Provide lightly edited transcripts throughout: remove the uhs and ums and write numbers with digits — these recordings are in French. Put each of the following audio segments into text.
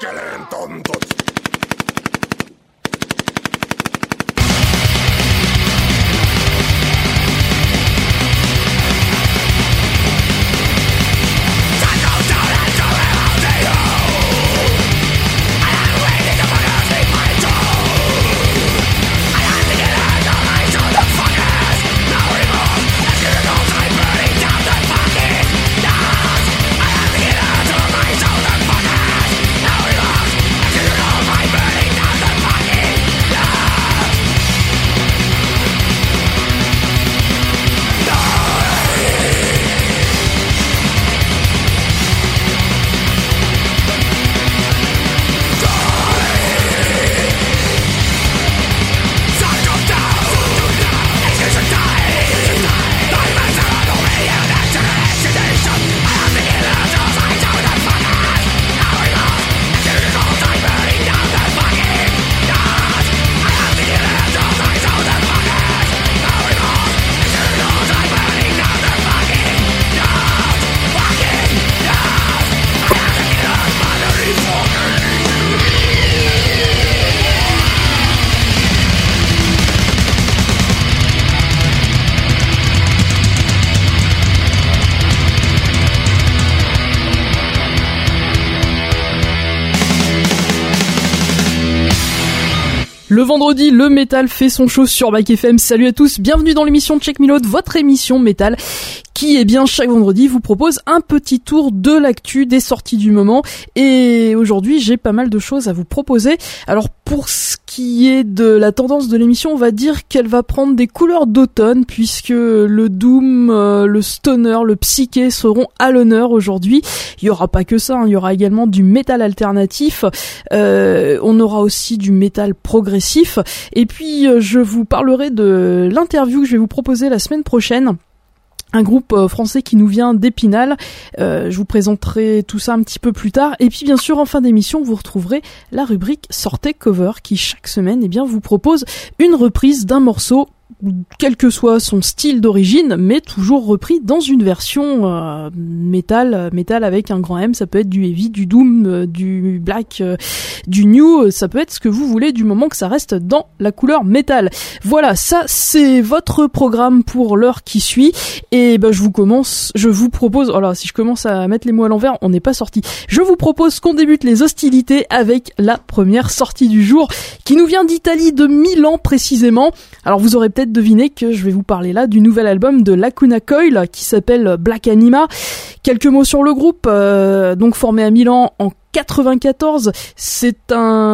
perkeleen tontut. Le vendredi, le métal fait son show sur Back FM. Salut à tous, bienvenue dans l'émission Check Me Load, votre émission métal qui, eh bien, chaque vendredi vous propose un petit tour de l'actu, des sorties du moment. Et aujourd'hui, j'ai pas mal de choses à vous proposer. Alors, pour ce qui est de la tendance de l'émission, on va dire qu'elle va prendre des couleurs d'automne, puisque le doom, le stoner, le psyché seront à l'honneur aujourd'hui. Il y aura pas que ça, hein, il y aura également du métal alternatif. On aura aussi du métal progressif. Et puis, je vous parlerai de l'interview que je vais vous proposer la semaine prochaine. Un groupe français qui nous vient d'Épinal. Je vous présenterai tout ça un petit peu plus tard. Et puis bien sûr, en fin d'émission, vous retrouverez la rubrique Sortez Cover qui chaque semaine, eh bien, vous propose une reprise d'un morceau, quel que soit son style d'origine, mais toujours repris dans une version métal avec un grand M. Ça peut être du heavy, du doom, du black, du new, ça peut être ce que vous voulez du moment que ça reste dans la couleur métal. Voilà, ça c'est votre programme pour l'heure qui suit. Et ben je vous propose, oh là, si je commence à mettre les mots à l'envers, on n'est pas sorti. Je vous propose qu'on débute les hostilités avec la première sortie du jour, qui nous vient d'Italie, de Milan précisément. Alors vous aurez peut-être deviné que je vais vous parler là du nouvel album de Lacuna Coil qui s'appelle Black Anima. Quelques mots sur le groupe, donc formé à Milan en 94, c'est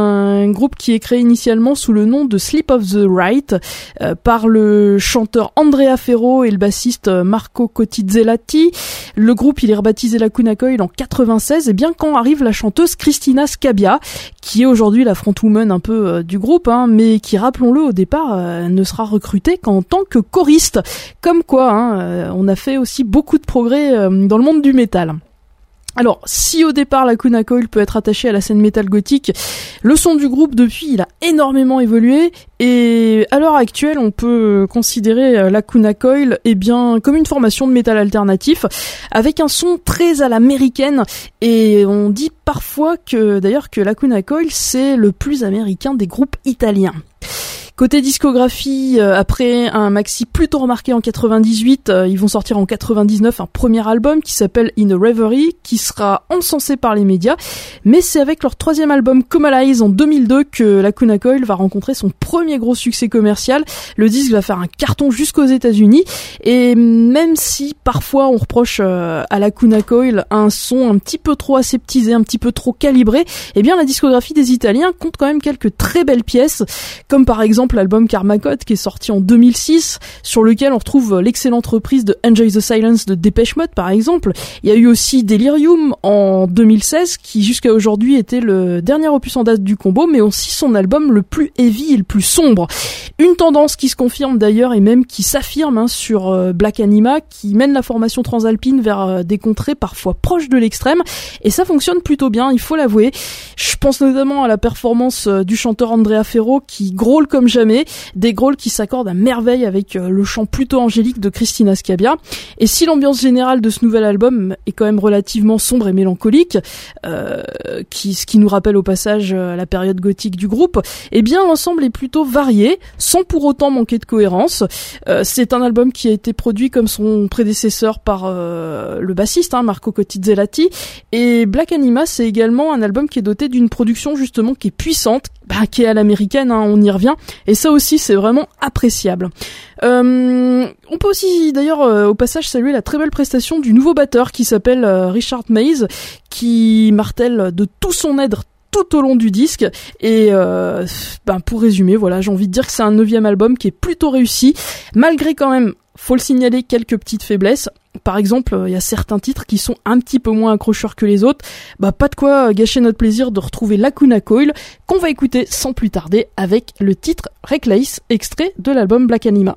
un groupe qui est créé initialement sous le nom de Sleep of the Right par le chanteur Andrea Ferro et le bassiste Marco Cotizzellati. Le groupe il est rebaptisé Lacuna Coil en 96, et bien quand arrive la chanteuse Cristina Scabbia, qui est aujourd'hui la frontwoman un peu du groupe, hein, mais qui, rappelons-le, au départ ne sera recrutée qu'en tant que choriste. Comme quoi, hein, on a fait aussi beaucoup de progrès dans le monde du métal. Alors, si au départ Lacuna Coil peut être attaché à la scène métal gothique, le son du groupe depuis il a énormément évolué, et à l'heure actuelle on peut considérer Lacuna Coil bien comme une formation de métal alternatif avec un son très à l'américaine, et on dit parfois que Lacuna Coil c'est le plus américain des groupes italiens. Côté discographie, après un maxi plutôt remarqué en 98, ils vont sortir en 99 un premier album qui s'appelle In a Reverie, qui sera encensé par les médias, mais c'est avec leur troisième album Comalize en 2002 que Lacuna Coil va rencontrer son premier gros succès commercial. Le disque va faire un carton jusqu'aux États-Unis, et même si parfois on reproche à Lacuna Coil un son un petit peu trop aseptisé, un petit peu trop calibré, eh bien la discographie des Italiens compte quand même quelques très belles pièces, comme par exemple l'album Karma Code qui est sorti en 2006, sur lequel on retrouve l'excellente reprise de Enjoy the Silence de Depeche Mode par exemple. Il y a eu aussi Delirium en 2016 qui jusqu'à aujourd'hui était le dernier opus en date du combo, mais aussi son album le plus heavy et le plus sombre. Une tendance qui se confirme d'ailleurs et même qui s'affirme sur Black Anima, qui mène la formation transalpine vers des contrées parfois proches de l'extrême, et ça fonctionne plutôt bien, il faut l'avouer. Je pense notamment à la performance du chanteur Andrea Ferro qui grôle comme jamais jamais, des growls qui s'accordent à merveille avec le chant plutôt angélique de Christina Scabbia. Et si l'ambiance générale de ce nouvel album est quand même relativement sombre et mélancolique, ce qui nous rappelle au passage la période gothique du groupe, eh bien l'ensemble est plutôt varié, sans pour autant manquer de cohérence. C'est un album qui a été produit comme son prédécesseur par le bassiste Marco Cotizzellati, et Black Anima c'est également un album qui est doté d'une production justement qui est puissante, qui est à l'américaine, on y revient, et ça aussi c'est vraiment appréciable. On peut aussi d'ailleurs au passage saluer la très belle prestation du nouveau batteur qui s'appelle Richard Mays, qui martèle de tout son être tout au long du disque, et pour résumer, voilà, j'ai envie de dire que c'est un 9e album qui est plutôt réussi, malgré quand même, faut le signaler, quelques petites faiblesses. Par exemple, il y a certains titres qui sont un petit peu moins accrocheurs que les autres. Pas de quoi gâcher notre plaisir de retrouver Lacuna Coil, qu'on va écouter sans plus tarder avec le titre Reckless, extrait de l'album Black Anima.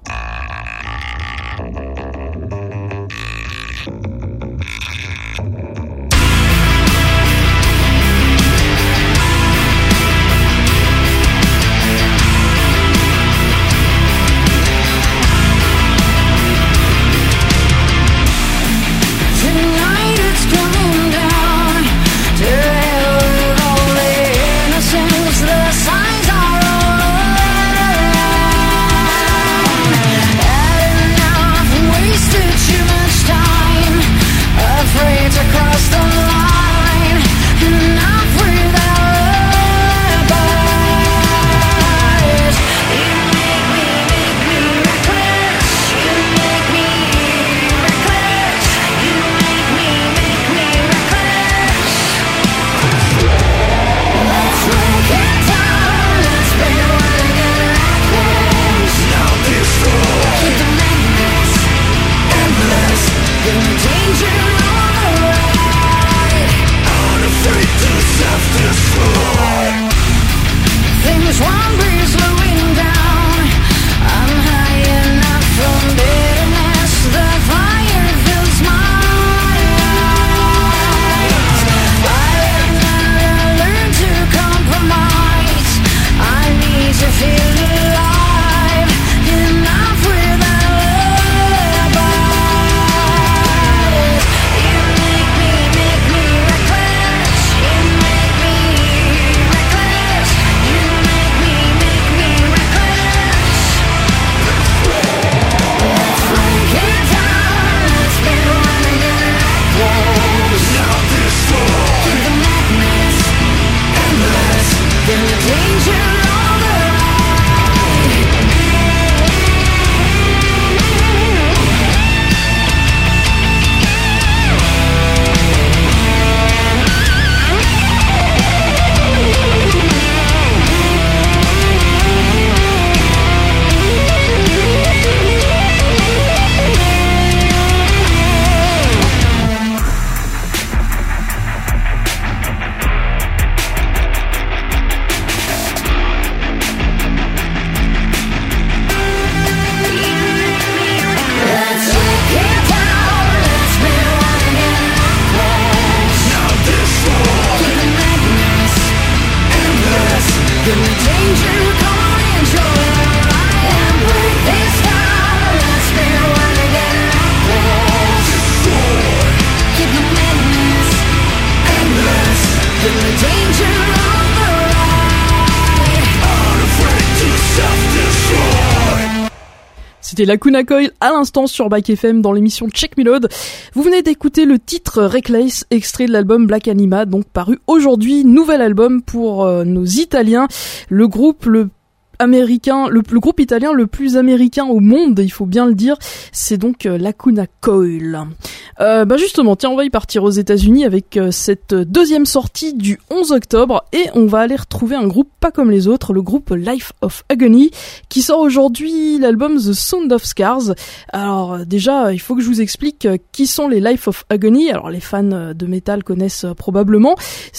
C'était Lacuna Coil à l'instant sur Back FM dans l'émission Check Me Load. Vous venez d'écouter le titre Reckless, extrait de l'album Black Anima, donc paru aujourd'hui, nouvel album pour nos Italiens, le groupe américain, le groupe italien le plus américain au monde, il faut bien le dire, c'est donc Lacuna Coil. Justement, tiens, on va y partir aux États-Unis avec cette deuxième sortie du 11 octobre et on va aller retrouver un groupe pas comme les autres, le groupe Life of Agony, qui sort aujourd'hui l'album The Sound of Scars. Alors déjà, il faut que je vous explique qui sont les Life of Agony. Alors les fans de métal connaissent probablement.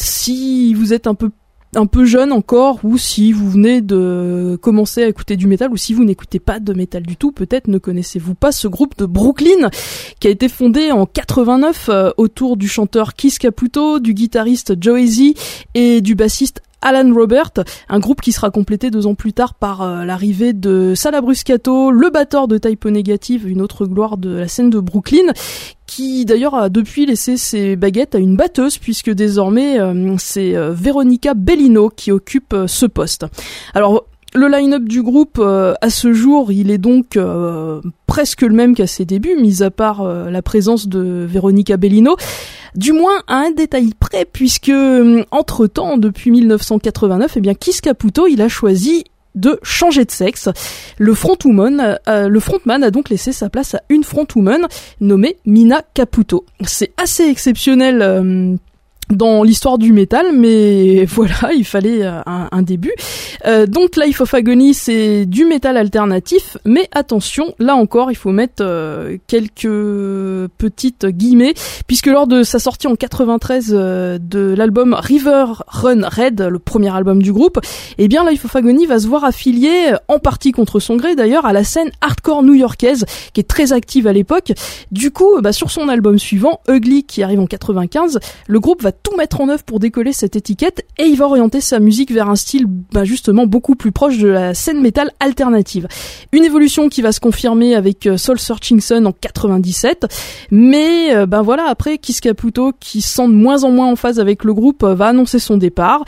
Si vous êtes un peu jeune encore, ou si vous venez de commencer à écouter du métal, ou si vous n'écoutez pas de métal du tout, peut-être ne connaissez-vous pas ce groupe de Brooklyn qui a été fondé en 89 autour du chanteur Keith Caputo, du guitariste Joey Z et du bassiste Alan Robert, un groupe qui sera complété 2 ans plus tard par l'arrivée de Sal Abruscato, le batteur de Type O Negative, une autre gloire de la scène de Brooklyn, qui d'ailleurs a depuis laissé ses baguettes à une batteuse, puisque désormais c'est Veronica Bellino qui occupe ce poste. Alors le line-up du groupe, à ce jour, il est donc presque le même qu'à ses débuts, mis à part la présence de Veronica Bellino, du moins à un détail près, puisque entre-temps, depuis 1989, Kiss Caputo, il a choisi de changer de sexe. Le frontman a donc laissé sa place à une frontwoman nommée Mina Caputo. C'est assez exceptionnel dans l'histoire du métal, mais voilà, il fallait un début. Donc Life of Agony, c'est du métal alternatif, mais attention, là encore, il faut mettre quelques petites guillemets, puisque lors de sa sortie en 93 de l'album River Run Red, le premier album du groupe, Life of Agony va se voir affilié, en partie contre son gré d'ailleurs, à la scène hardcore new-yorkaise, qui est très active à l'époque. Du coup, sur son album suivant, Ugly, qui arrive en 95, le groupe va tout mettre en œuvre pour décoller cette étiquette, et il va orienter sa musique vers un style justement beaucoup plus proche de la scène métal alternative. Une évolution qui va se confirmer avec Soul Searching Sun en 97, mais après Kiss Caputo, qui se sent de moins en moins en phase avec le groupe, va annoncer son départ,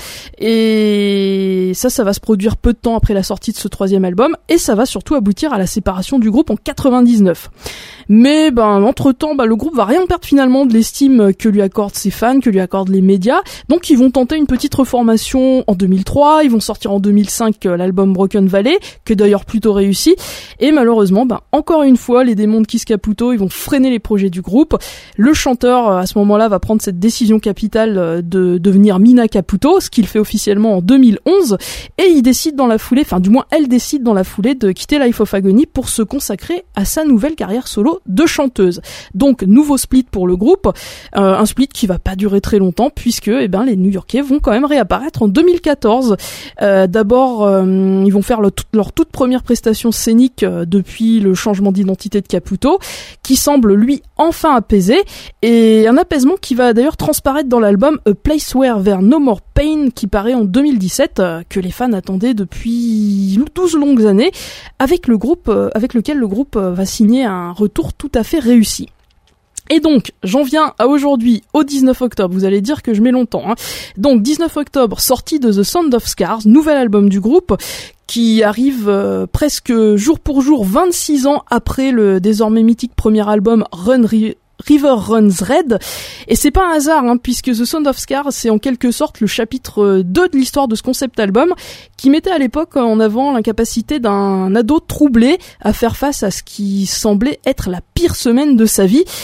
et ça va se produire peu de temps après la sortie de ce 3e album, et ça va surtout aboutir à la séparation du groupe en 99. Mais entre-temps, le groupe va rien perdre finalement de l'estime que lui accordent ses fans, que lui accordent les médias. Donc ils vont tenter une petite reformation en 2003, ils vont sortir en 2005 l'album Broken Valley, qui est d'ailleurs plutôt réussi. Et malheureusement, encore une fois, les démons de Kiss Caputo, ils vont freiner les projets du groupe. Le chanteur, à ce moment-là, va prendre cette décision capitale de devenir Mina Caputo, ce qu'il fait officiellement en 2011. Et il décide dans la foulée, elle décide dans la foulée de quitter Life of Agony pour se consacrer à sa nouvelle carrière solo de chanteuse. Donc nouveau split pour le groupe, un split qui va pas durer très longtemps, puisque les New-Yorkais vont quand même réapparaître en 2014. D'abord, ils vont faire leur toute première prestation scénique depuis le changement d'identité de Caputo, qui semble lui enfin apaisé, et un apaisement qui va d'ailleurs transparaître dans l'album A Place Where There No More Pain, qui paraît en 2017, que les fans attendaient depuis 12 longues années, avec lequel le groupe va signer un retour tout à fait réussi. Et donc, j'en viens à aujourd'hui, au 19 octobre, vous allez dire que je mets longtemps, Donc, 19 octobre, sortie de The Sound of Scars, nouvel album du groupe, qui arrive presque jour pour jour, 26 ans après le désormais mythique premier album River Runs Red, et c'est pas un hasard, puisque The Sound of Scars, c'est en quelque sorte le chapitre 2 de l'histoire de ce concept album, qui mettait à l'époque en avant l'incapacité d'un ado troublé à faire face à ce qui semblait être la pire semaine de sa vie.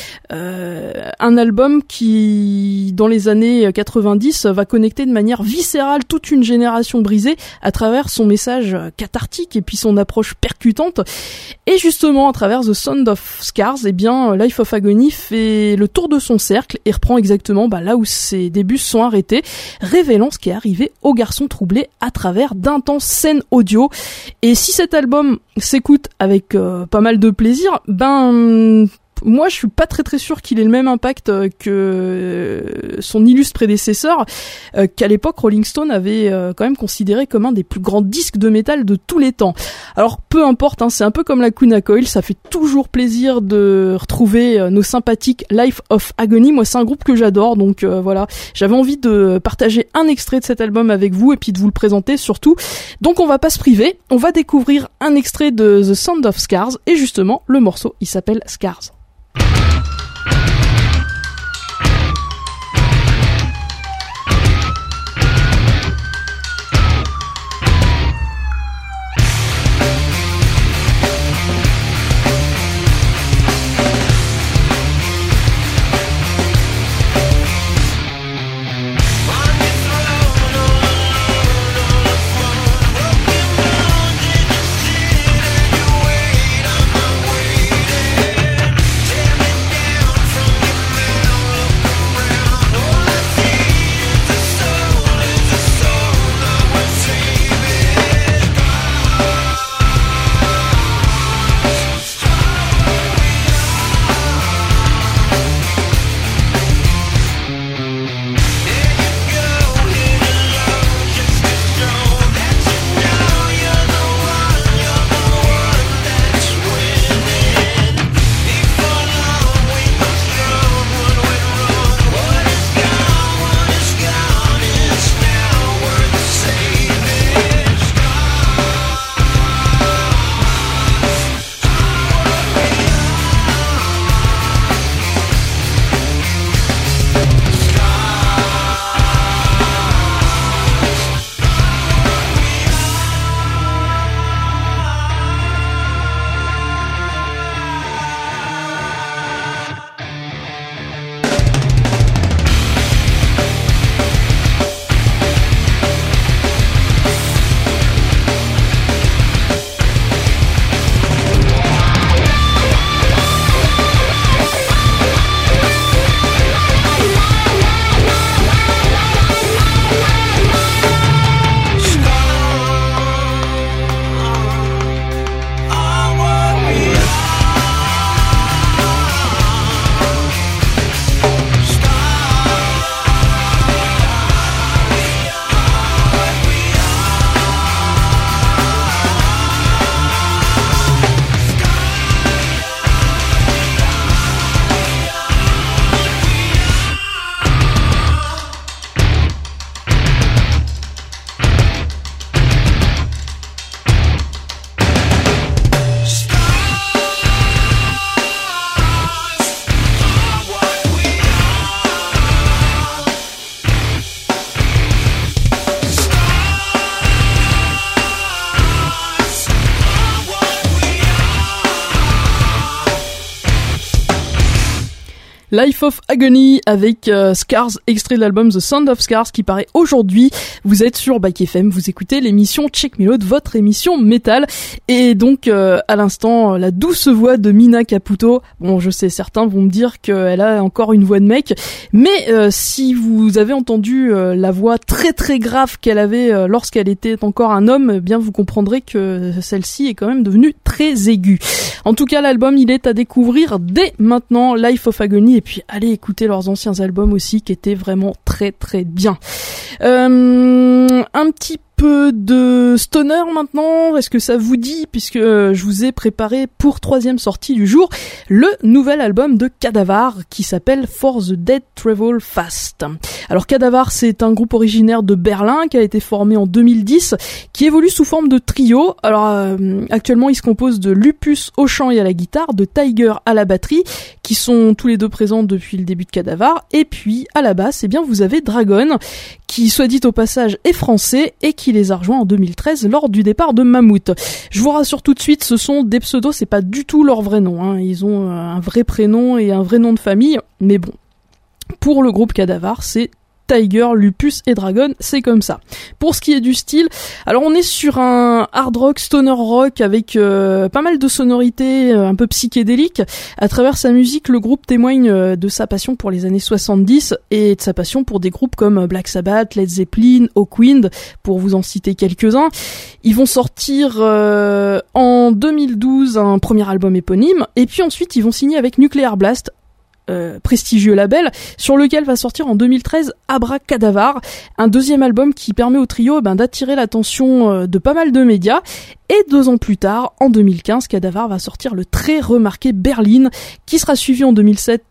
Un album qui, dans les années 90, va connecter de manière viscérale toute une génération brisée à travers son message cathartique et puis son approche percutante. Et justement, à travers The Sound of Scars, Life of Agony fait le tour de son cercle et reprend exactement là où ses débuts se sont arrêtés, révélant ce qui est arrivé aux garçons troublés à travers d'intenses scènes audio. Et si cet album s'écoute avec pas mal de plaisir, moi je suis pas très sûr qu'il ait le même impact que son illustre prédécesseur, qu'à l'époque Rolling Stone avait quand même considéré comme un des plus grands disques de métal de tous les temps. Alors peu importe, c'est un peu comme la Kuna Coil, ça fait toujours plaisir de retrouver nos sympathiques Life of Agony. Moi c'est un groupe que j'adore, donc voilà, j'avais envie de partager un extrait de cet album avec vous et puis de vous le présenter surtout. Donc on va pas se priver, on va découvrir un extrait de The Sound of Scars, et justement le morceau il s'appelle Scars. Life of Agony avec Scars, extrait de l'album The Sound of Scars qui paraît aujourd'hui. Vous êtes sur Back FM, vous écoutez l'émission Check Me Load, votre émission métal. Et donc à l'instant, la douce voix de Mina Caputo. Bon, je sais, certains vont me dire qu'elle a encore une voix de mec, mais si vous avez entendu la voix très très grave qu'elle avait lorsqu'elle était encore un homme, eh bien vous comprendrez que celle-ci est quand même devenue très aiguë. En tout cas, l'album, il est à découvrir dès maintenant, Life of Agony, et puis allez écouter leurs anciens albums aussi qui étaient vraiment très très bien. Un petit peu de stoner maintenant, est-ce que ça vous dit, puisque je vous ai préparé pour troisième sortie du jour le nouvel album de Cadavar qui s'appelle For the Dead Travel Fast. Alors Cadavar, c'est un groupe originaire de Berlin qui a été formé en 2010, qui évolue sous forme de trio. Alors actuellement il se compose de Lupus au chant et à la guitare, de Tiger à la batterie, qui sont tous les deux présents depuis le début de Cadavar, et puis à la basse, eh bien vous avez Dragon, qui soit dit au passage est français et qui les a rejoints en 2013 lors du départ de Mammouth. Je vous rassure tout de suite, ce sont des pseudos, c'est pas du tout leur vrai nom, hein. Ils ont un vrai prénom et un vrai nom de famille, mais bon, pour le groupe Cadavar, c'est Tiger, Lupus et Dragon, c'est comme ça. Pour ce qui est du style, alors on est sur un hard rock, stoner rock avec pas mal de sonorités un peu psychédéliques. À travers sa musique, le groupe témoigne de sa passion pour les années 70 et de sa passion pour des groupes comme Black Sabbath, Led Zeppelin, Hawkwind, pour vous en citer quelques-uns. Ils vont sortir en 2012 un premier album éponyme, et puis ensuite ils vont signer avec Nuclear Blast, prestigieux label, sur lequel va sortir en 2013 Abracadavar, un deuxième album qui permet au trio d'attirer l'attention de pas mal de médias. Et 2 ans plus tard, en 2015, Cadavar va sortir le très remarqué Berlin, qui sera suivi en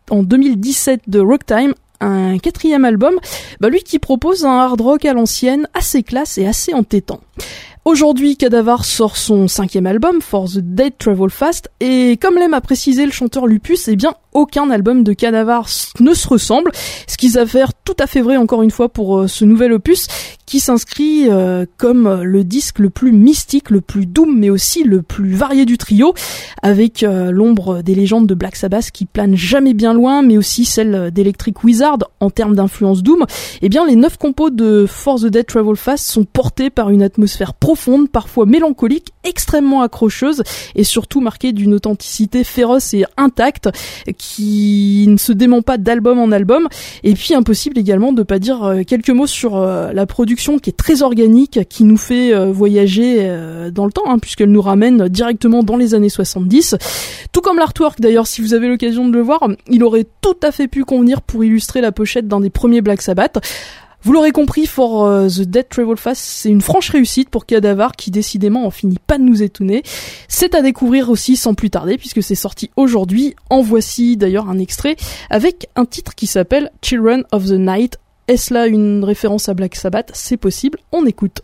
2017 de Rocktime, un quatrième album, lui qui propose un hard rock à l'ancienne, assez classe et assez entêtant. Aujourd'hui, Cadavar sort son 5e album, For the Dead Travel Fast, et comme l'aime à préciser le chanteur Lupus, eh bien, aucun album de Cadavar ne se ressemble, ce qui s'avère tout à fait vrai encore une fois pour ce nouvel opus, qui s'inscrit comme le disque le plus mystique, le plus doom, mais aussi le plus varié du trio, avec l'ombre des légendes de Black Sabbath qui plane jamais bien loin, mais aussi celle d'Electric Wizard en termes d'influence doom. Eh bien, les 9 compos de For the Dead Travel Fast sont portés par une atmosphère profonde, parfois mélancolique, extrêmement accrocheuse, et surtout marquée d'une authenticité féroce et intacte, qui ne se dément pas d'album en album. Et puis impossible également de pas dire quelques mots sur la production qui est très organique, qui nous fait voyager dans le temps, puisqu'elle nous ramène directement dans les années 70. Tout comme l'artwork d'ailleurs, si vous avez l'occasion de le voir, il aurait tout à fait pu convenir pour illustrer la pochette d'un des premiers Black Sabbath. Vous l'aurez compris, For the Dead Travel Fast, c'est une franche réussite pour Cadavar qui décidément en finit pas de nous étonner. C'est à découvrir aussi sans plus tarder puisque c'est sorti aujourd'hui. En voici d'ailleurs un extrait avec un titre qui s'appelle Children of the Night. Est-ce là une référence à Black Sabbath ? C'est possible, on écoute.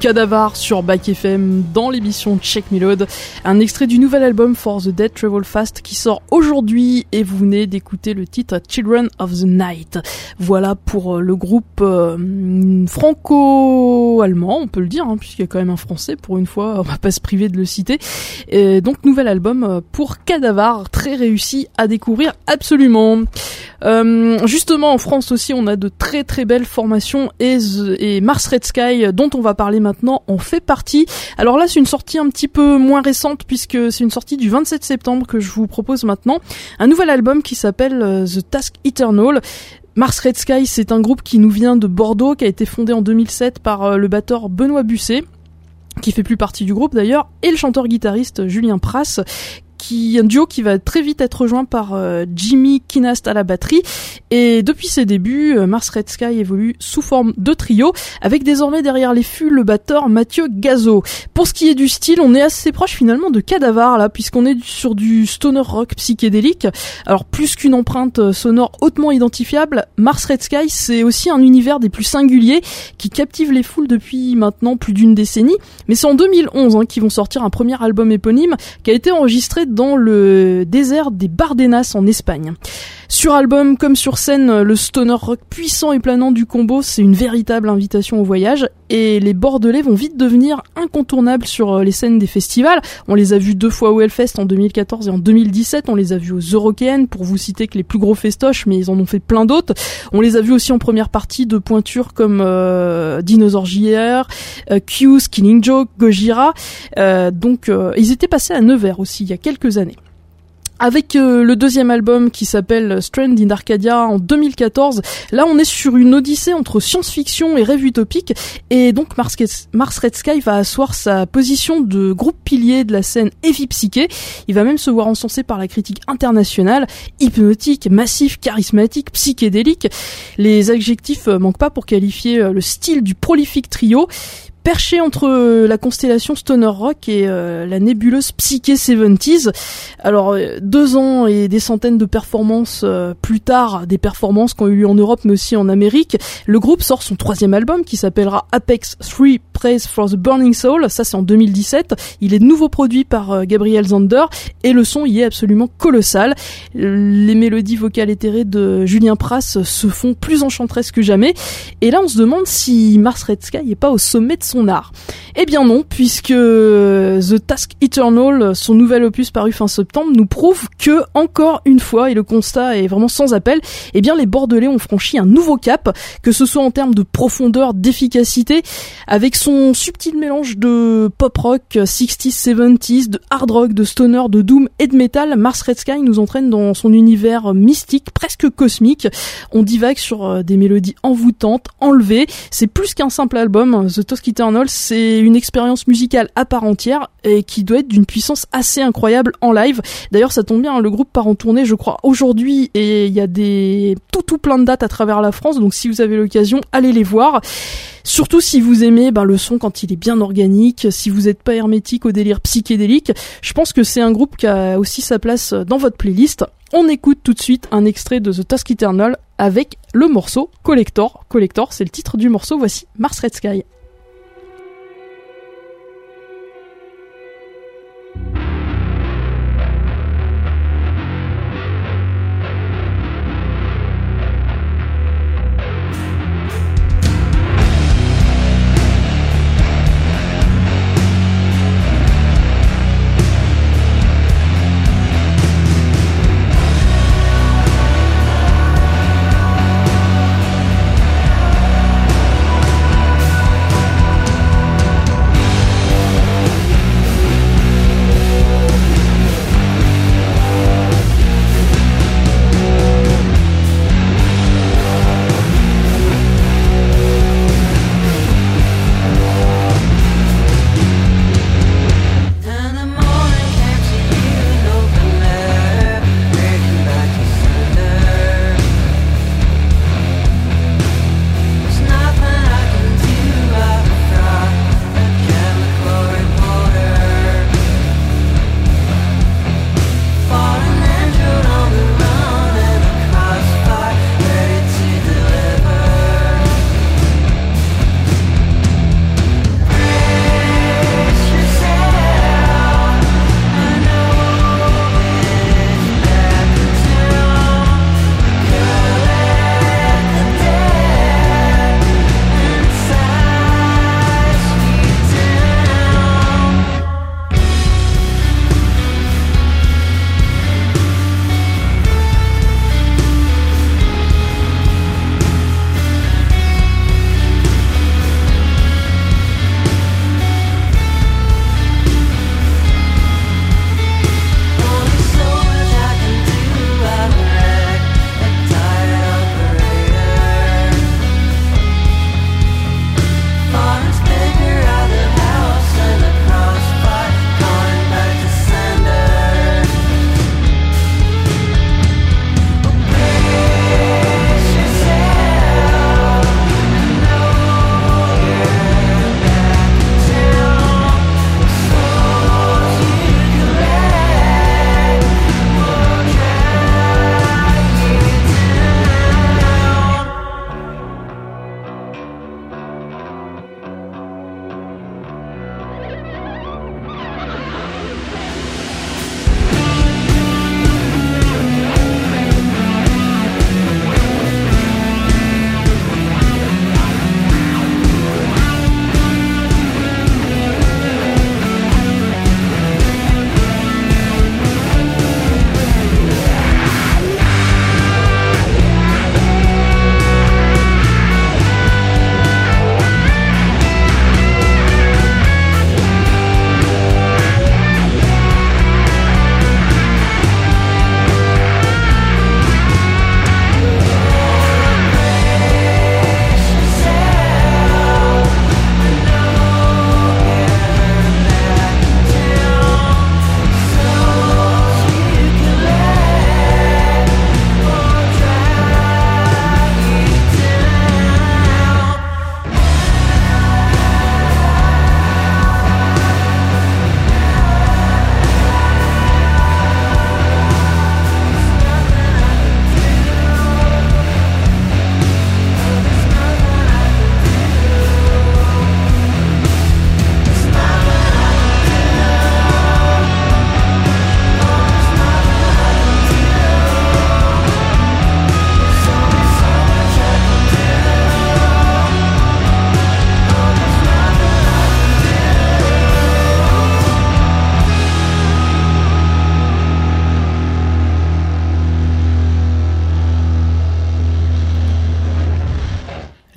Cadavar sur Back FM dans l'émission Check Me Load, un extrait du nouvel album For the Dead Travel Fast qui sort aujourd'hui et vous venez d'écouter le titre Children of the Night. Voilà pour le groupe franco-allemand, on peut le dire, puisqu'il y a quand même un français pour une fois, on va pas se priver de le citer. Et donc nouvel album pour Cadavar, très réussi à découvrir absolument. Justement en France aussi on a de très très belles formations et Mars Red Sky dont on va parler maintenant en fait partie. Alors là c'est une sortie un petit peu moins récente puisque c'est une sortie du 27 septembre que je vous propose maintenant. Un nouvel album qui s'appelle The Task Eternal. Mars Red Sky c'est un groupe qui nous vient de Bordeaux, qui a été fondé en 2007 par le batteur Benoît Busset, qui fait plus partie du groupe d'ailleurs, et le chanteur-guitariste Julien Pras, un duo qui va très vite être rejoint par Jimmy Kinast à la batterie. Et depuis ses débuts, Mars Red Sky évolue sous forme de trio, avec désormais derrière les fûts le batteur Mathieu Gazo. Pour ce qui est du style, on est assez proche finalement de Cadavar là, puisqu'on est sur du stoner rock psychédélique. Alors plus qu'une empreinte sonore hautement identifiable, Mars Red Sky c'est aussi un univers des plus singuliers qui captive les foules depuis maintenant plus d'une décennie. Mais c'est en 2011 qu'ils vont sortir un premier album éponyme qui a été enregistré dans le désert des Bardenas en Espagne. Sur album comme sur scène, le stoner rock puissant et planant du combo, c'est une véritable invitation au voyage et les Bordelais vont vite devenir incontournables sur les scènes des festivals. On les a vus 2 fois au Hellfest en 2014 et en 2017, on les a vus aux Eurokéennes pour vous citer que les plus gros festoches, mais ils en ont fait plein d'autres. On les a vus aussi en première partie de pointures comme Dinosaur JR, Q, Killing Joke, Gojira. Donc ils étaient passés à Nevers aussi il y a quelques années. Avec le deuxième album qui s'appelle Strand in Arcadia en 2014, là on est sur une odyssée entre science-fiction et rêve utopique, et donc Mars Red Sky va asseoir sa position de groupe pilier de la scène heavy psyché. Il va même se voir encensé par la critique internationale, hypnotique, massif, charismatique, psychédélique. Les adjectifs manquent pas pour qualifier le style du prolifique trio. Perché entre la constellation stoner rock et la nébuleuse psyché 70s. Alors 2 ans et des centaines de performances plus tard, des performances qui ont eu lieu en Europe mais aussi en Amérique, le groupe sort son 3e album qui s'appellera Apex 3 Praise for the Burning Soul. Ça c'est en 2017. Il est de nouveau produit par Gabriel Zander et le son y est absolument colossal. Les mélodies vocales éthérées de Julien Pras se font plus enchanteresses que jamais. Et là on se demande si Mars Red Sky est pas au sommet de son art. Eh bien non, puisque The Task Eternal, son nouvel opus paru fin septembre, nous prouve que, encore une fois, et le constat est vraiment sans appel, eh bien les Bordelais ont franchi un nouveau cap, que ce soit en termes de profondeur, d'efficacité, avec son subtil mélange de pop rock, 60s, 70s, de hard rock, de stoner, de doom et de metal. Mars Red Sky nous entraîne dans son univers mystique, presque cosmique. On divague sur des mélodies envoûtantes, enlevées. C'est plus qu'un simple album. The Task Eternal, c'est une expérience musicale à part entière et qui doit être d'une puissance assez incroyable en live. D'ailleurs, ça tombe bien, le groupe part en tournée, je crois, aujourd'hui, et il y a tout plein de dates à travers la France, donc si vous avez l'occasion, allez les voir. Surtout si vous aimez le son quand il est bien organique, si vous n'êtes pas hermétique au délire psychédélique, je pense que c'est un groupe qui a aussi sa place dans votre playlist. On écoute tout de suite un extrait de The Task Eternal avec le morceau Collector. Collector, c'est le titre du morceau, voici Mars Red Sky.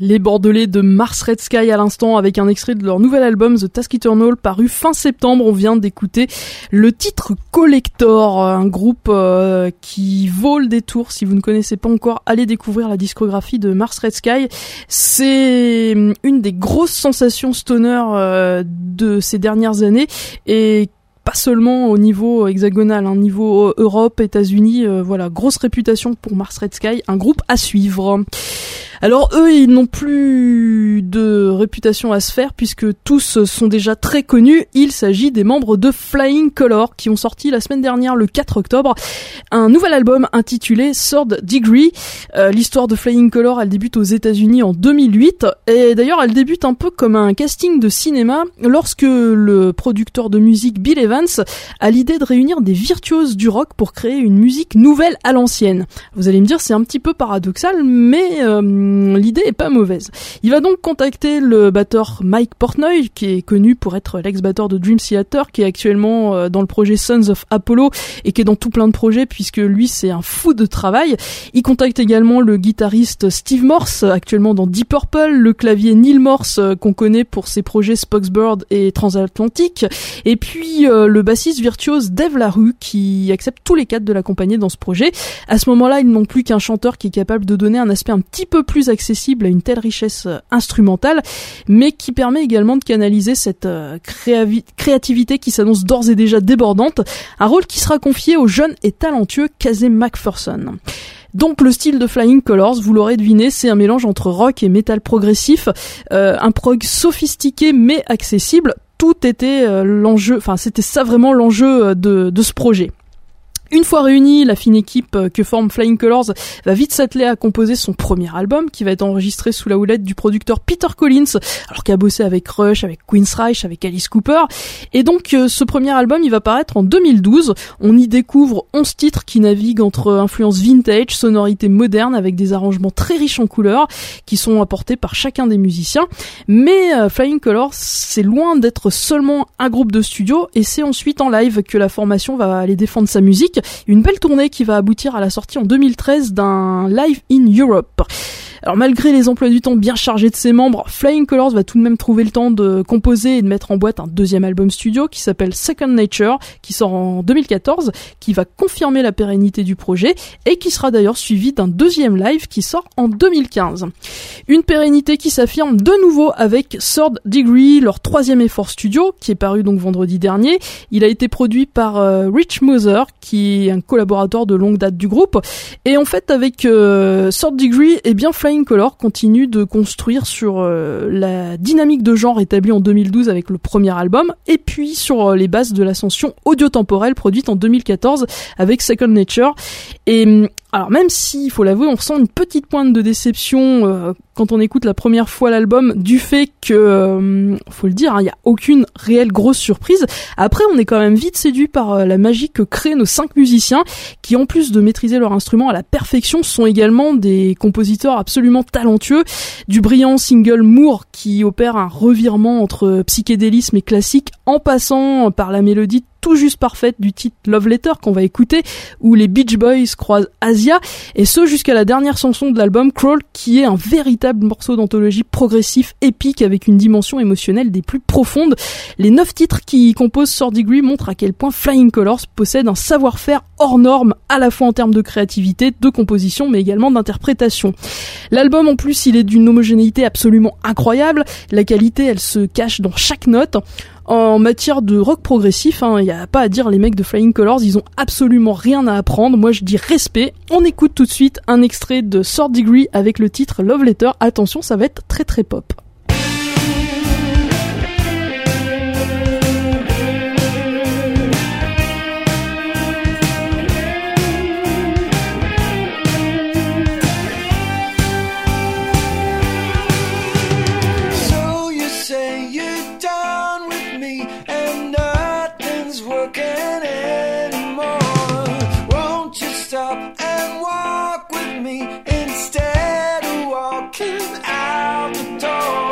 Les Bordelais de Mars Red Sky à l'instant avec un extrait de leur nouvel album The Task Eternal paru fin septembre. On vient d'écouter le titre Collector, un groupe qui vaut le détour. Si vous ne connaissez pas encore, allez découvrir la discographie de Mars Red Sky. C'est une des grosses sensations stoner de ces dernières années et pas seulement au niveau hexagonal, niveau Europe, États-Unis, voilà, grosse réputation pour Mars Red Sky, un groupe à suivre. Alors eux, ils n'ont plus de réputation à se faire puisque tous sont déjà très connus. Il s'agit des membres de Flying Colour qui ont sorti la semaine dernière, le 4 octobre, un nouvel album intitulé Third Degree. L'histoire de Flying Colour, elle débute aux États-Unis en 2008 et d'ailleurs elle débute un peu comme un casting de cinéma lorsque le producteur de musique Bill Evans a l'idée de réunir des virtuoses du rock pour créer une musique nouvelle à l'ancienne. Vous allez me dire c'est un petit peu paradoxal, mais l'idée est pas mauvaise. Il va donc contacter le batteur Mike Portnoy, qui est connu pour être l'ex-batteur de Dream Theater, qui est actuellement dans le projet Sons of Apollo et qui est dans tout plein de projets puisque lui c'est un fou de travail. Il contacte également le guitariste Steve Morse, actuellement dans Deep Purple, le clavier Neil Morse qu'on connaît pour ses projets Spock's Bird et Transatlantic, et puis le bassiste virtuose Dave LaRue qui accepte tous les quatre de l'accompagner dans ce projet. À ce moment-là, ils n'ont plus qu'un chanteur qui est capable de donner un aspect un petit peu plus accessible à une telle richesse instrumentale, mais qui permet également de canaliser cette créativité qui s'annonce d'ores et déjà débordante, un rôle qui sera confié au jeune et talentueux Casey McPherson. Donc le style de Flying Colours, vous l'aurez deviné, c'est un mélange entre rock et métal progressif, un prog sophistiqué mais accessible. Tout était l'enjeu, enfin c'était ça vraiment l'enjeu de ce projet. Une fois réunie, la fine équipe que forme Flying Colours va vite s'atteler à composer son premier album qui va être enregistré sous la houlette du producteur Peter Collins, alors qu'il a bossé avec Rush, avec Queensryche, avec Alice Cooper. Et donc ce premier album, il va paraître en 2012. On y découvre 11 titres qui naviguent entre influences vintage, sonorités modernes avec des arrangements très riches en couleurs qui sont apportés par chacun des musiciens. Mais Flying Colours, c'est loin d'être seulement un groupe de studio et c'est ensuite en live que la formation va aller défendre sa musique. Une belle tournée qui va aboutir à la sortie en 2013 d'un Live in Europe. Alors malgré les emplois du temps bien chargés de ses membres, Flying Colours va tout de même trouver le temps de composer et de mettre en boîte un deuxième album studio qui s'appelle Second Nature, qui sort en 2014, qui va confirmer la pérennité du projet et qui sera d'ailleurs suivi d'un deuxième live qui sort en 2015. Une pérennité qui s'affirme de nouveau avec Third Degree, leur troisième effort studio, qui est paru donc vendredi dernier. Il a été produit par Rich Moser, qui est un collaborateur de longue date du groupe. Et en fait, avec Third Degree, eh bien Flying Colours continue de construire sur la dynamique de genre établie en 2012 avec le premier album, et puis sur les bases de l'ascension audio-temporelle produite en 2014 avec Second Nature. Et alors même si, il faut l'avouer, on ressent une petite pointe de déception quand on écoute la première fois l'album du fait que, faut le dire, il n'y a aucune réelle grosse surprise. Après, on est quand même vite séduit par la magie que créent nos 5 musiciens qui, en plus de maîtriser leur instrument à la perfection, sont également des compositeurs absolument talentueux. Du brillant single Moore qui opère un revirement entre psychédélisme et classique en passant par la mélodie tout juste parfaite du titre Love Letter qu'on va écouter, où les Beach Boys croisent Asia, et ce jusqu'à la dernière chanson de l'album, Crawl, qui est un véritable morceau d'anthologie progressif épique avec une dimension émotionnelle des plus profondes. Les 9 titres qui composent Third Degree montrent à quel point Flying Colours possède un savoir-faire hors norme, à la fois en termes de créativité, de composition, mais également d'interprétation. L'album, en plus, il est d'une homogénéité absolument incroyable. La qualité, elle se cache dans chaque note. En matière de rock progressif, il n'y a pas à dire, les mecs de Flying Colours, ils ont absolument rien à apprendre. Moi, je dis respect. On écoute tout de suite un extrait de Third Degree avec le titre Love Letter. Attention, ça va être très très pop. Instead of walking out the door.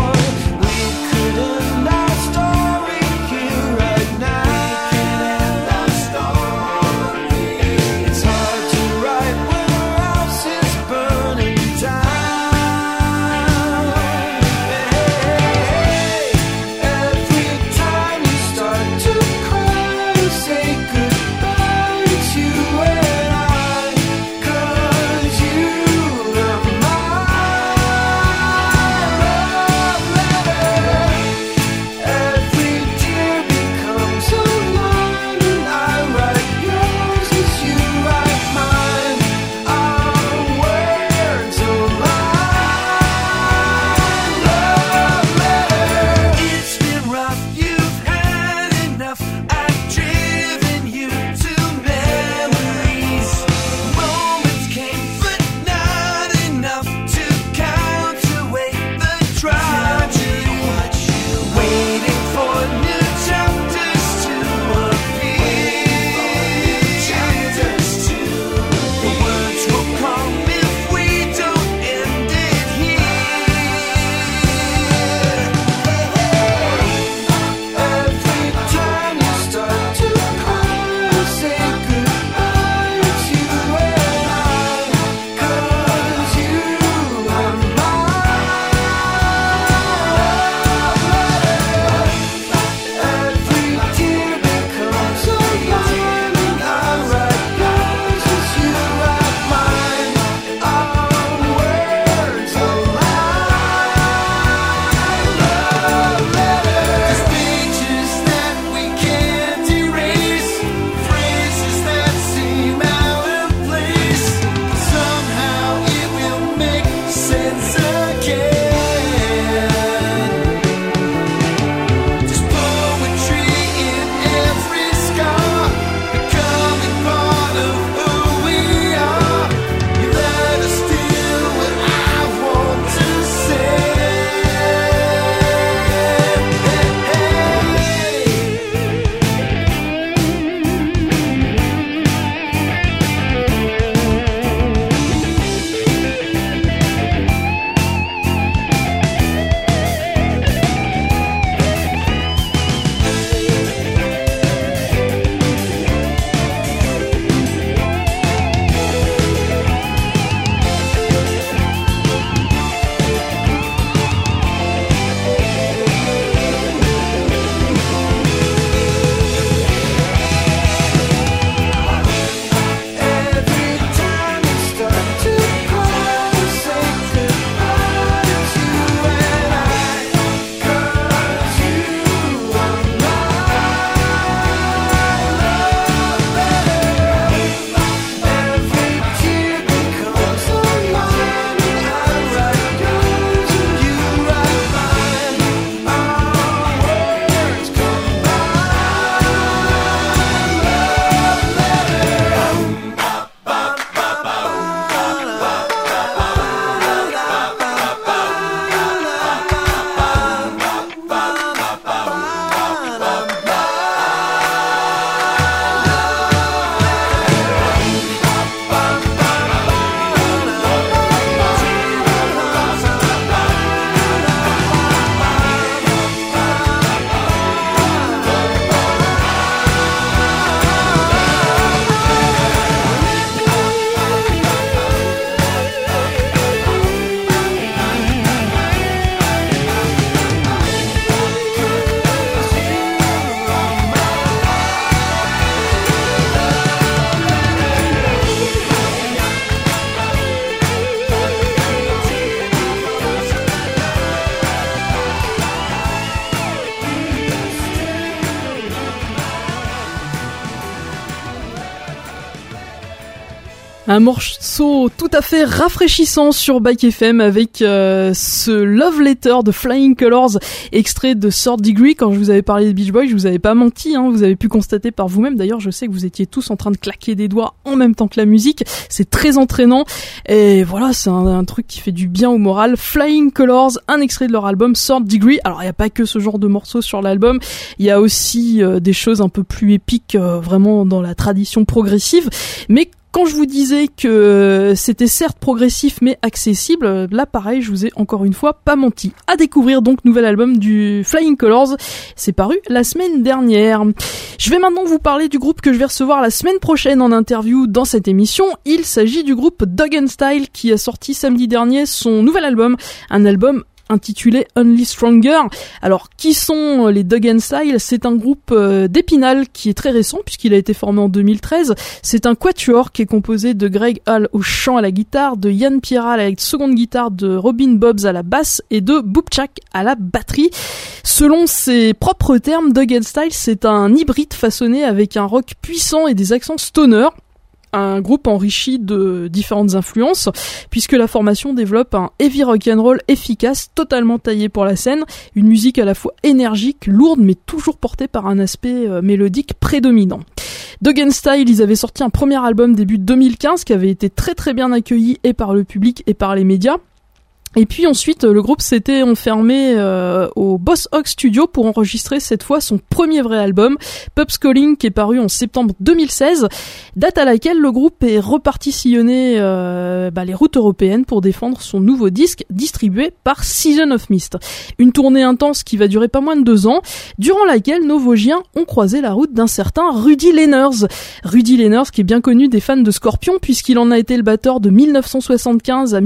Un morceau tout à fait rafraîchissant sur Bike FM avec ce Love Letter de Flying Colours, extrait de Third Degree. Quand je vous avais parlé de Beach Boys, je vous avais pas menti, hein, vous avez pu constater par vous-même. D'ailleurs, je sais que vous étiez tous en train de claquer des doigts en même temps que la musique. C'est très entraînant et voilà, c'est un truc qui fait du bien au moral. Flying Colours, un extrait de leur album Third Degree. Alors, il y a pas que ce genre de morceaux sur l'album, il y a aussi des choses un peu plus épiques, vraiment dans la tradition progressive, mais quand je vous disais que c'était certes progressif mais accessible, là pareil, je vous ai encore une fois pas menti. À découvrir donc, nouvel album du Flying Colours, c'est paru la semaine dernière. Je vais maintenant vous parler du groupe que je vais recevoir la semaine prochaine en interview dans cette émission. Il s'agit du groupe Dog and Style qui a sorti samedi dernier son nouvel album, un album intitulé Only Stronger. Alors, qui sont les Dog and Style ? C'est un groupe d'Épinal qui est très récent puisqu'il a été formé en 2013. C'est un quatuor qui est composé de Greg Hall au chant à la guitare, de Yann Pierral à la seconde guitare, de Robin Bobbs à la basse et de Boubchak à la batterie. Selon ses propres termes, Dog and Style, c'est un hybride façonné avec un rock puissant et des accents stoner. Un groupe enrichi de différentes influences, puisque la formation développe un heavy rock'n'roll efficace, totalement taillé pour la scène, une musique à la fois énergique, lourde, mais toujours portée par un aspect mélodique prédominant. Dog and Style, ils avaient sorti un premier album début 2015 qui avait été très très bien accueilli et par le public et par les médias. Et puis ensuite, le groupe s'était enfermé au Boss Hog Studio pour enregistrer cette fois son premier vrai album, Pups Calling, qui est paru en septembre 2016, date à laquelle le groupe est reparti sillonner les routes européennes pour défendre son nouveau disque distribué par Season of Mist. Une tournée intense qui va durer pas moins de 2 ans, durant laquelle nos Vosgiens ont croisé la route d'un certain Rudy Lenners. Rudy Lenners qui est bien connu des fans de Scorpion puisqu'il en a été le batteur de 1975 à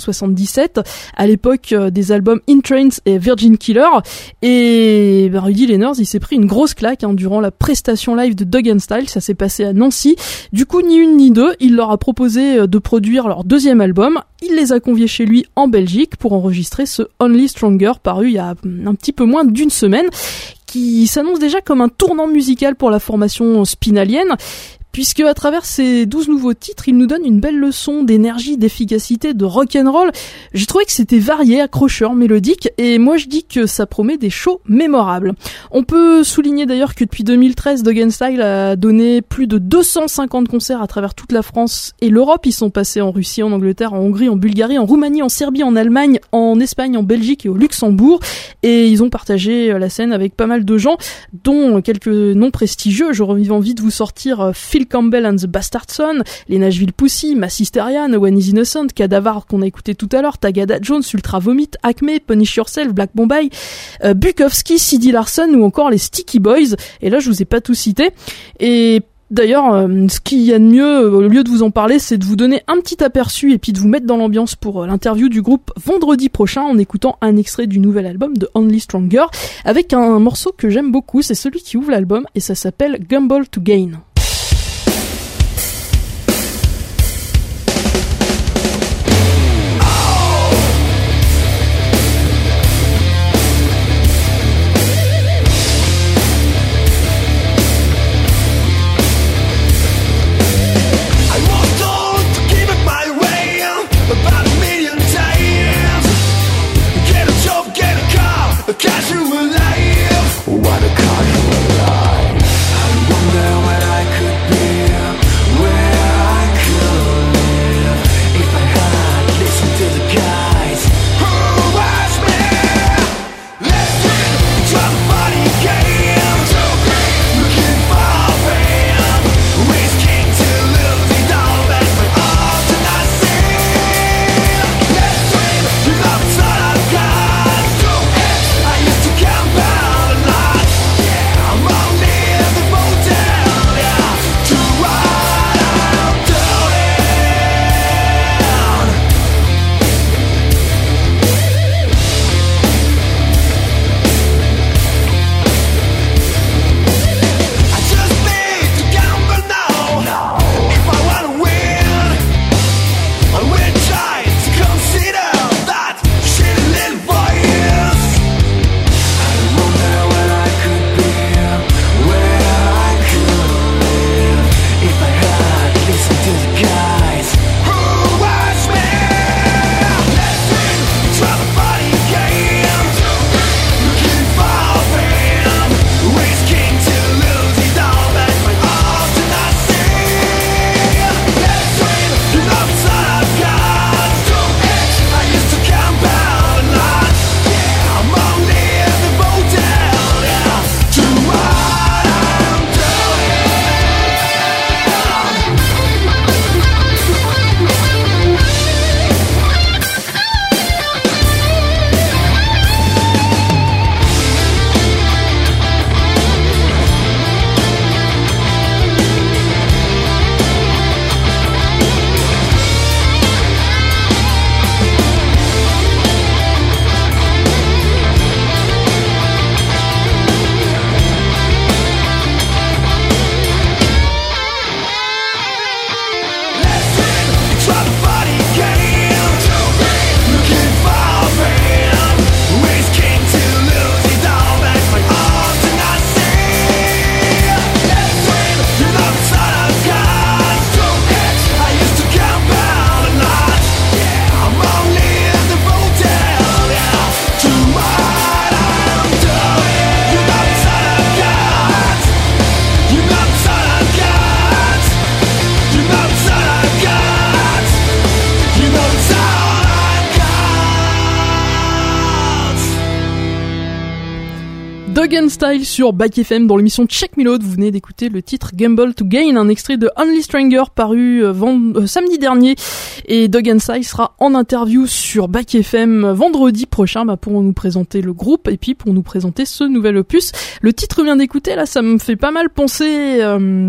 1977, à l'époque des albums In Trains et Virgin Killer. Et Rudy Lenners, il s'est pris une grosse claque durant la prestation live de Dog and Style, ça s'est passé à Nancy. Du coup, ni une ni deux, il leur a proposé de produire leur deuxième album. Il les a conviés chez lui en Belgique pour enregistrer ce Only Stronger, paru il y a un petit peu moins d'une semaine, qui s'annonce déjà comme un tournant musical pour la formation spinalienne, puisque à travers ces 12 nouveaux titres, il nous donne une belle leçon d'énergie, d'efficacité, de rock'n'roll. J'ai trouvé que c'était varié, accrocheur, mélodique, et moi je dis que ça promet des shows mémorables. On peut souligner d'ailleurs que depuis 2013, Dog and Style a donné plus de 250 concerts à travers toute la France et l'Europe. Ils sont passés en Russie, en Angleterre, en Hongrie, en Bulgarie, en Roumanie, en Serbie, en Allemagne, en Espagne, en Belgique et au Luxembourg, et ils ont partagé la scène avec pas mal de gens, dont quelques noms prestigieux. J'aurais envie de vous sortir Phil Campbell and the Bastard Son, les Nashville Pussy, Massisterian, When Is Innocent, Cadavar qu'on a écouté tout à l'heure, Tagada Jones, Ultra Vomit, Acme, Punish Yourself, Black Bombay, Bukowski, C.D. Larson ou encore les Sticky Boys. Et là, je vous ai pas tout cité. Et d'ailleurs, ce qu'il y a de mieux, au lieu de vous en parler, c'est de vous donner un petit aperçu et puis de vous mettre dans l'ambiance pour l'interview du groupe vendredi prochain en écoutant un extrait du nouvel album de Only Stronger avec un morceau que j'aime beaucoup, c'est celui qui ouvre l'album et ça s'appelle Gamble to Gain. Casual life, what a casual life. I wonder when I Dog and Style sur Back FM dans l'émission Check Me Load. Vous venez d'écouter le titre Gamble to Gain, un extrait de Only Stranger paru samedi dernier. Et Dog and Style sera en interview sur Back FM vendredi prochain pour nous présenter le groupe et puis pour nous présenter ce nouvel opus. Le titre vient d'écouter, là ça me fait pas mal penser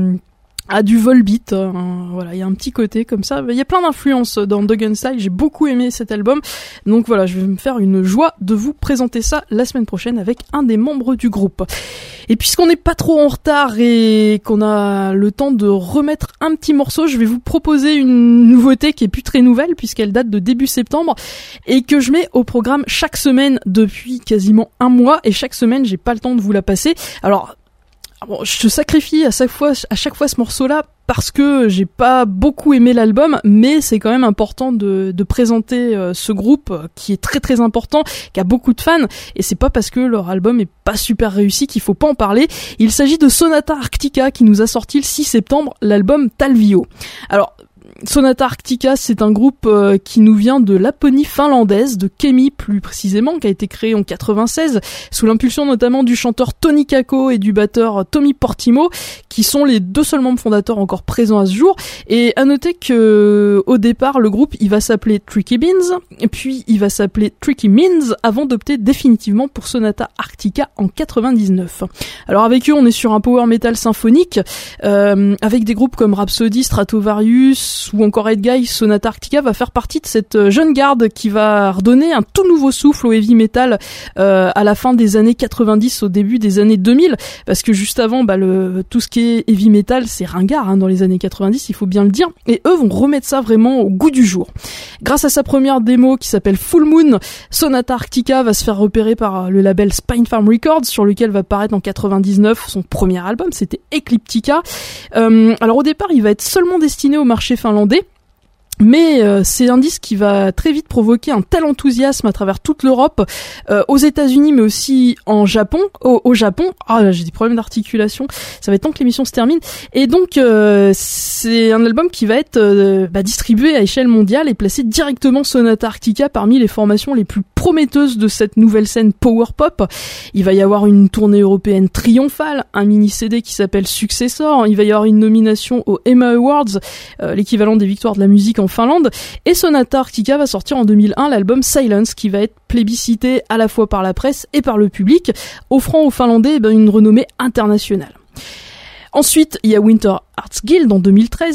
à du Volbeat, voilà, il y a un petit côté comme ça, il y a plein d'influences dans Dog and Style, j'ai beaucoup aimé cet album, donc voilà, je vais me faire une joie de vous présenter ça la semaine prochaine avec un des membres du groupe. Et puisqu'on n'est pas trop en retard et qu'on a le temps de remettre un petit morceau, je vais vous proposer une nouveauté qui est plus très nouvelle puisqu'elle date de début septembre et que je mets au programme chaque semaine depuis quasiment un mois, et chaque semaine j'ai pas le temps de vous la passer. Alors bon, je te sacrifie à chaque fois ce morceau-là parce que j'ai pas beaucoup aimé l'album, mais c'est quand même important de présenter ce groupe qui est très très important, qui a beaucoup de fans, et c'est pas parce que leur album est pas super réussi qu'il faut pas en parler. Il s'agit de Sonata Arctica qui nous a sorti le 6 septembre l'album Talvio. Alors Sonata Arctica, c'est un groupe qui nous vient de Laponie finlandaise, de Kemi plus précisément, qui a été créé en 96 sous l'impulsion notamment du chanteur Tony Kakko et du batteur Tommy Portimo, qui sont les deux seuls membres fondateurs encore présents à ce jour. Et à noter que au départ, le groupe il va s'appeler Tricky Beans, et puis il va s'appeler Tricky Means, avant d'opter définitivement pour Sonata Arctica en 99. Alors avec eux, on est sur un power metal symphonique, avec des groupes comme Rhapsody, Stratovarius ou encore Edguy. Sonata Arctica va faire partie de cette jeune garde qui va redonner un tout nouveau souffle au heavy metal à la fin des années 90, au début des années 2000, parce que juste avant, tout ce qui est heavy metal, c'est ringard dans les années 90, il faut bien le dire, et eux vont remettre ça vraiment au goût du jour. Grâce à sa première démo qui s'appelle Full Moon, Sonata Arctica va se faire repérer par le label Spinefarm Records, sur lequel va paraître en 99 son premier album, c'était Ecliptica. Alors au départ, il va être seulement destiné au marché finlandais, mais c'est un disque qui va très vite provoquer un tel enthousiasme à travers toute l'Europe, aux États-Unis, mais aussi en Japon, au Japon. Ah là, j'ai des problèmes d'articulation. Ça va être temps que l'émission se termine. Et donc c'est un album qui va être distribué à échelle mondiale et placer directement Sonata Arctica parmi les formations les plus prometteuses de cette nouvelle scène power pop. Il va y avoir une tournée européenne triomphale, un mini CD qui s'appelle Successor. Il va y avoir une nomination aux Emma Awards, l'équivalent des victoires de la musique en Finlande, et Sonata Arctica va sortir en 2001 l'album Silence, qui va être plébiscité à la fois par la presse et par le public, offrant aux Finlandais une renommée internationale. Ensuite, il y a Winter Arts Guild en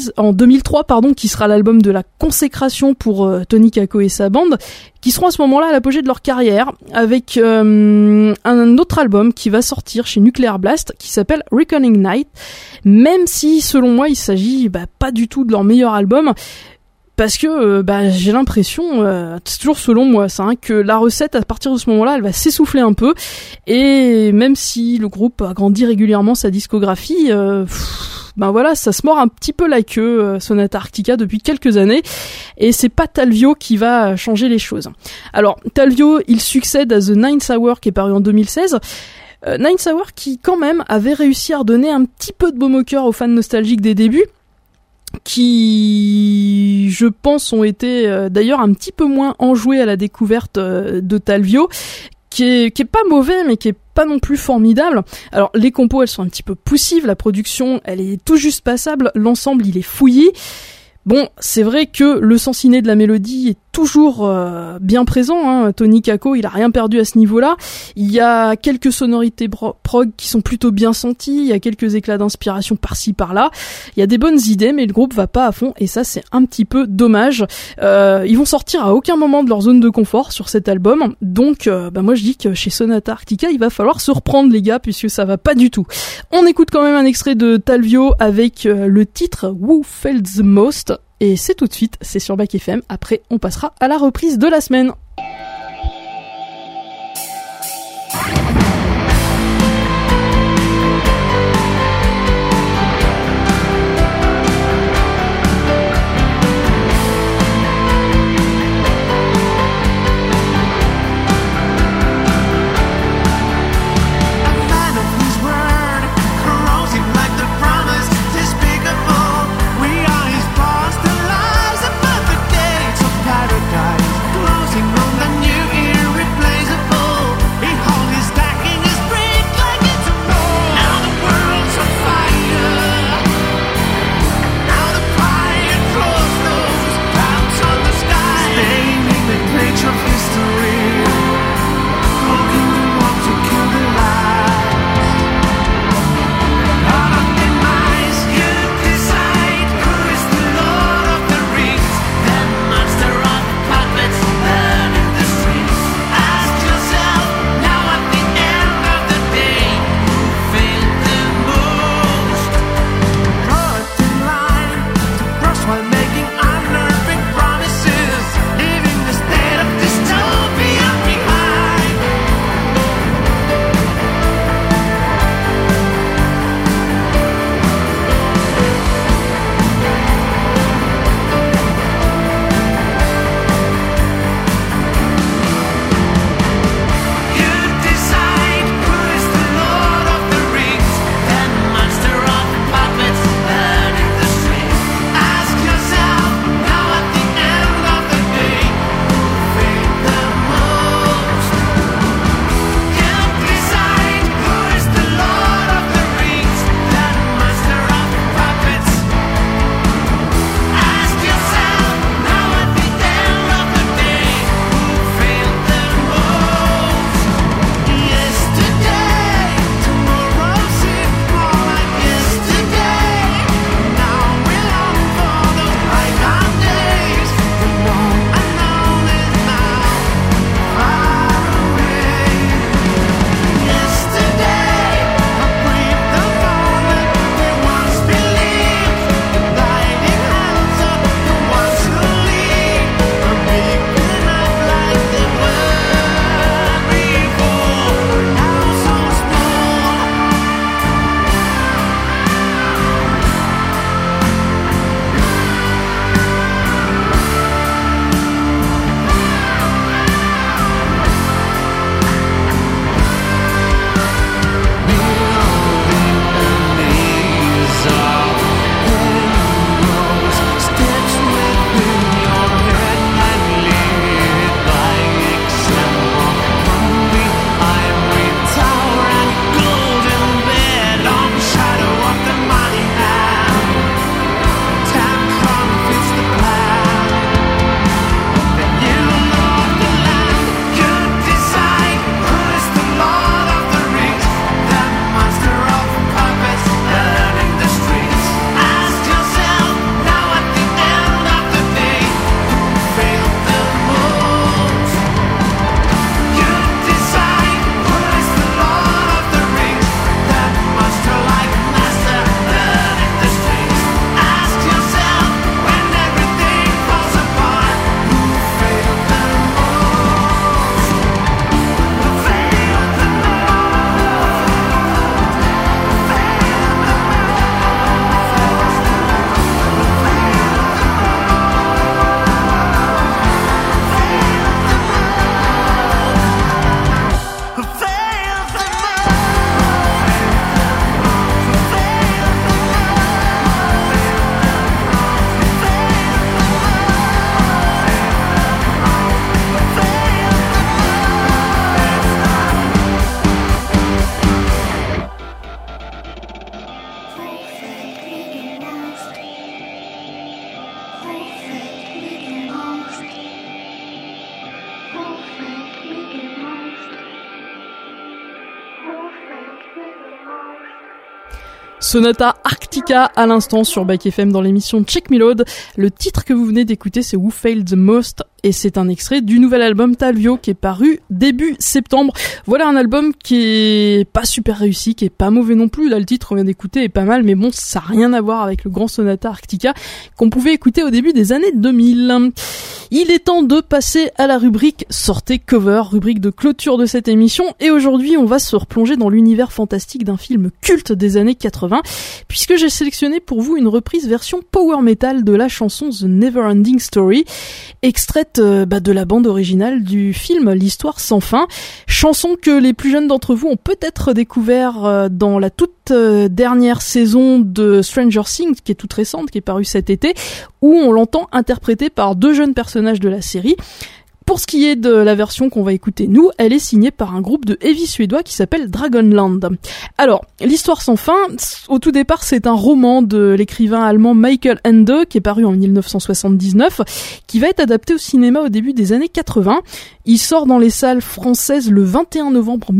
2003, qui sera l'album de la consécration pour Tony Kakko et sa bande, qui seront à ce moment-là à l'apogée de leur carrière, avec un autre album qui va sortir chez Nuclear Blast, qui s'appelle Reckoning Night, même si, selon moi, il s'agit pas du tout de leur meilleur album, parce que j'ai l'impression, c'est toujours selon moi ça, que la recette à partir de ce moment-là, elle va s'essouffler un peu, et même si le groupe agrandit régulièrement sa discographie, ça se mord un petit peu la queue, Sonata Arctica, depuis quelques années, et c'est pas Talvio qui va changer les choses. Alors Talvio, il succède à The Ninth Hour qui est paru en 2016. Ninth Hour qui quand même avait réussi à redonner un petit peu de baume au cœur aux fans nostalgiques des débuts, qui, je pense, ont été d'ailleurs un petit peu moins enjoués à la découverte de Talvio, qui est pas mauvais, mais qui est pas non plus formidable. Alors les compos, elles sont un petit peu poussives, la production, elle est tout juste passable, l'ensemble, il est fouillis. Bon, c'est vrai que le sens inné de la mélodie est toujours bien présent, Tony Kakko, il a rien perdu à ce niveau-là. Il y a quelques sonorités prog qui sont plutôt bien senties, il y a quelques éclats d'inspiration par-ci par-là. Il y a des bonnes idées, mais le groupe va pas à fond, et ça c'est un petit peu dommage. Ils vont sortir à aucun moment de leur zone de confort sur cet album, donc moi je dis que chez Sonata Arctica, il va falloir se reprendre les gars, puisque ça va pas du tout. On écoute quand même un extrait de Talvio avec le titre Who Felt the Most, et c'est tout de suite, c'est sur Back FM. Après, on passera à la reprise de la semaine. Closing on the new Sonata Arctica à l'instant sur Back FM dans l'émission Check Me Load. Le titre que vous venez d'écouter, c'est Who Failed the Most et c'est un extrait du nouvel album Talvio qui est paru début septembre. Voilà un album qui est pas super réussi, qui est pas mauvais non plus. Là, le titre qu'on vient d'écouter est pas mal, mais bon, ça n'a rien à voir avec le grand Sonata Arctica qu'on pouvait écouter au début des années 2000. Il est temps de passer à la rubrique Sortez Cover, rubrique de clôture de cette émission, et aujourd'hui on va se replonger dans l'univers fantastique d'un film culte des années 80, puisque j'ai sélectionné pour vous une reprise version power metal de la chanson The Neverending Story, extraite de la bande originale du film L'Histoire sans fin, chanson que les plus jeunes d'entre vous ont peut-être découvert dans la toute dernière saison de Stranger Things, qui est toute récente, qui est parue cet été, où on l'entend interprétée par deux jeunes personnages de la série. Pour ce qui est de la version qu'on va écouter nous, elle est signée par un groupe de heavy suédois qui s'appelle Dragonland. Alors, L'Histoire sans fin, au tout départ, c'est un roman de l'écrivain allemand Michael Ende, qui est paru en 1979, qui va être adapté au cinéma au début des années 80. Il sort dans les salles françaises le 21 novembre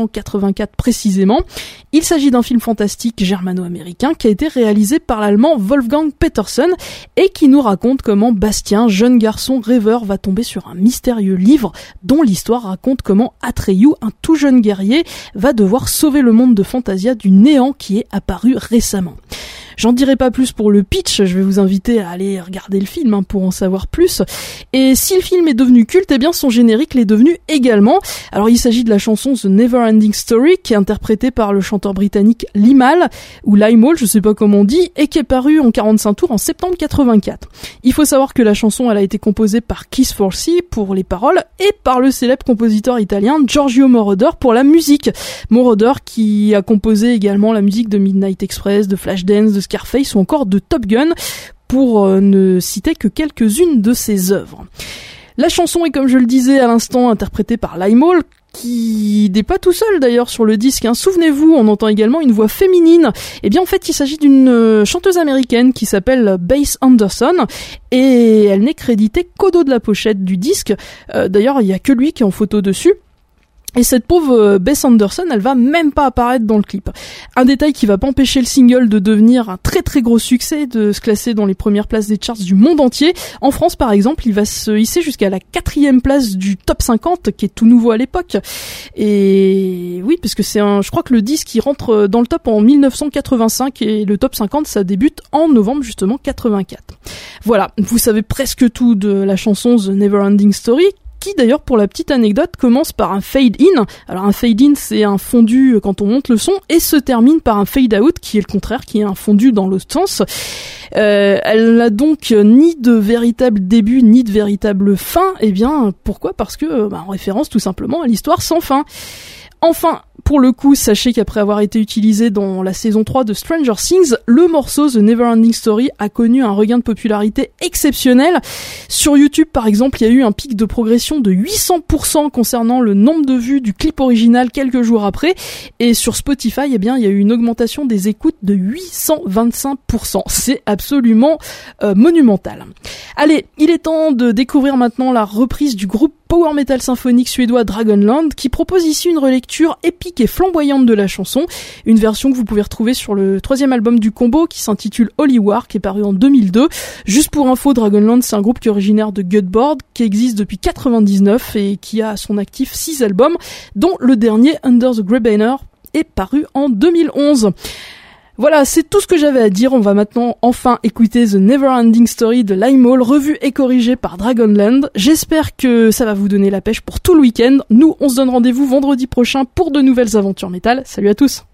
1984 précisément. Il s'agit d'un film fantastique germano-américain qui a été réalisé par l'allemand Wolfgang Petersen et qui nous raconte comment Bastien, jeune garçon rêveur, va tomber sur un mystérieux livre dont l'histoire raconte comment Atreyu, un tout jeune guerrier, va devoir sauver le monde de Fantasia du néant qui est apparu récemment. J'en dirai pas plus pour le pitch, je vais vous inviter à aller regarder le film pour en savoir plus. Et si le film est devenu culte, eh bien son générique l'est devenu également. Alors il s'agit de la chanson The Neverending Story, qui est interprétée par le chanteur britannique Limal, ou Limal, je sais pas comment on dit, et qui est parue en 45 tours en septembre 84. Il faut savoir que la chanson, elle a été composée par Keith Forsey pour les paroles, et par le célèbre compositeur italien Giorgio Moroder pour la musique. Moroder qui a composé également la musique de Midnight Express, de Flashdance, de Scarface ou encore de Top Gun, pour ne citer que quelques-unes de ses œuvres. La chanson est, comme je le disais à l'instant, interprétée par Limal, qui n'est pas tout seul d'ailleurs sur le disque. Souvenez-vous, on entend également une voix féminine. Eh bien en fait, il s'agit d'une chanteuse américaine qui s'appelle Bess Anderson, et elle n'est créditée qu'au dos de la pochette du disque. D'ailleurs, il n'y a que lui qui est en photo dessus. Et cette pauvre Bess Anderson, elle va même pas apparaître dans le clip. Un détail qui va pas empêcher le single de devenir un très très gros succès, de se classer dans les premières places des charts du monde entier. En France par exemple, il va se hisser jusqu'à la 4e place du top 50, qui est tout nouveau à l'époque. Et oui, parce que je crois que le disque il rentre dans le top en 1985 et le top 50 ça débute en novembre justement 84. Voilà, vous savez presque tout de la chanson The Neverending Story, qui d'ailleurs, pour la petite anecdote, commence par un fade-in. Alors un fade-in, c'est un fondu quand on monte le son, et se termine par un fade-out, qui est le contraire, qui est un fondu dans l'autre sens. Elle n'a donc ni de véritable début, ni de véritable fin. Eh bien, pourquoi ? Parce que, en référence tout simplement à l'histoire sans fin. Enfin, pour le coup, sachez qu'après avoir été utilisé dans la saison 3 de Stranger Things, le morceau The Neverending Story a connu un regain de popularité exceptionnel. Sur YouTube, par exemple, il y a eu un pic de progression de 800% concernant le nombre de vues du clip original quelques jours après. Et sur Spotify, eh bien, il y a eu une augmentation des écoutes de 825%. C'est absolument monumental. Allez, il est temps de découvrir maintenant la reprise du groupe power metal symphonique suédois Dragonland, qui propose ici une relecture épique et flamboyante de la chanson, une version que vous pouvez retrouver sur le 3e album du combo qui s'intitule Holy War, qui est paru en 2002. Juste pour info, Dragonland, c'est un groupe qui est originaire de Göteborg, qui existe depuis 99 et qui a à son actif 6 albums, dont le dernier Under the Grey Banner est paru en 2011. Voilà, c'est tout ce que j'avais à dire. On va maintenant enfin écouter The Neverending Story de Limal, revue et corrigée par Dragonland. J'espère que ça va vous donner la pêche pour tout le week-end. Nous, on se donne rendez-vous vendredi prochain pour de nouvelles aventures métal. Salut à tous!